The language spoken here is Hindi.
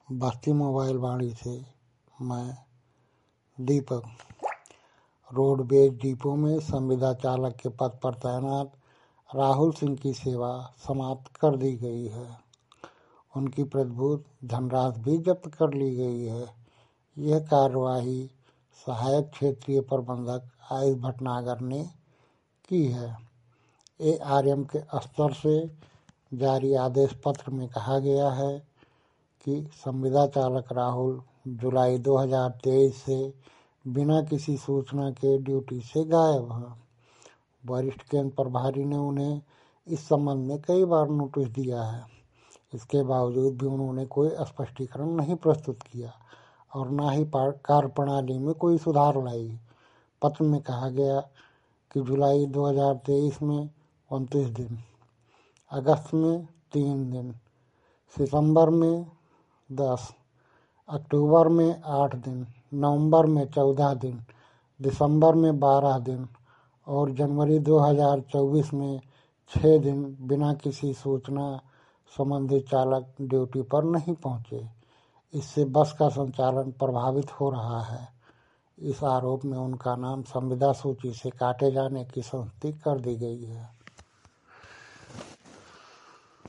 बस्ती मोबाइल वाणी से मैं दीपक। रोडवेज डिपो में संविदा चालक के पद पर तैनात राहुल सिंह की सेवा समाप्त कर दी गई है। उनकी प्रतिभूति धनराशि भी जब्त कर ली गई है। यह कार्यवाही सहायक क्षेत्रीय प्रबंधक आयुष भटनागर ने की है। ARM के स्तर से जारी आदेश पत्र में कहा गया है कि संविदा चालक राहुल जुलाई 2023 से बिना किसी सूचना के ड्यूटी से गायब है। वरिष्ठ केंद्र प्रभारी ने उन्हें इस संबंध में कई बार नोटिस दिया है। इसके बावजूद भी उन्होंने कोई स्पष्टीकरण नहीं प्रस्तुत किया और न ही कार्यप्रणाली में कोई सुधार लाई। पत्र में कहा गया कि जुलाई 2023 में 29 दिन, अगस्त में 3 दिन, सितंबर में 10, अक्टूबर में 8 दिन, नवंबर में 14 दिन, दिसंबर में 12 दिन और जनवरी 2024 में 6 दिन बिना किसी सूचना संबंधित चालक ड्यूटी पर नहीं पहुंचे। इससे बस का संचालन प्रभावित हो रहा है। इस आरोप में उनका नाम संविदा सूची से काटे जाने की संस्तुति कर दी गई है।